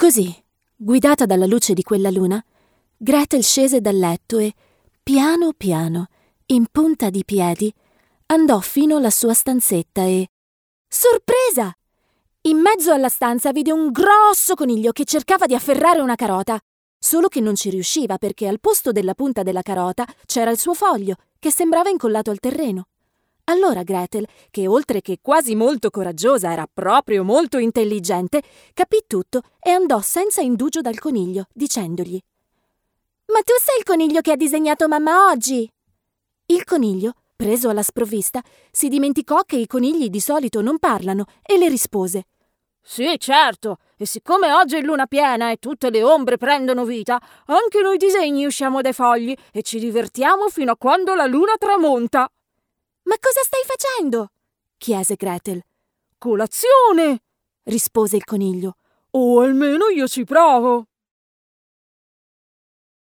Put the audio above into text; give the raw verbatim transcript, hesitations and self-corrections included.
Così, guidata dalla luce di quella luna, Gretel scese dal letto e, piano piano, in punta di piedi, andò fino alla sua stanzetta e... Sorpresa! In mezzo alla stanza vide un grosso coniglio che cercava di afferrare una carota, solo che non ci riusciva perché al posto della punta della carota c'era il suo foglio, che sembrava incollato al terreno. Allora Gretel, che oltre che quasi molto coraggiosa era proprio molto intelligente, capì tutto e andò senza indugio dal coniglio, dicendogli: «Ma tu sei il coniglio che ha disegnato mamma oggi?» Il coniglio, preso alla sprovvista, si dimenticò che i conigli di solito non parlano e le rispose: «Sì, certo, e siccome oggi è luna piena e tutte le ombre prendono vita, anche noi disegni usciamo dai fogli e ci divertiamo fino a quando la luna tramonta». «Ma cosa stai facendo?» chiese Gretel. «Colazione!» rispose il coniglio. «O almeno io ci provo!»